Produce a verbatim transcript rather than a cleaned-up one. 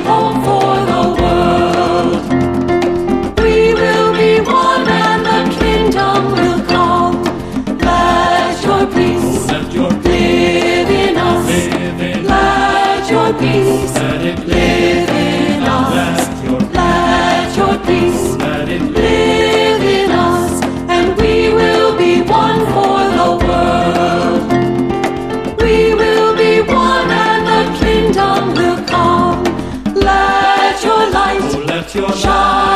home for the world. We will be one and the kingdom will come. Let your peace Let your live in us. live in Let your peace Let it live in us. Let your Let your peace Let it live in us, and we will be one for the world. We will be one and the kingdom will come. Let your light Let your shine.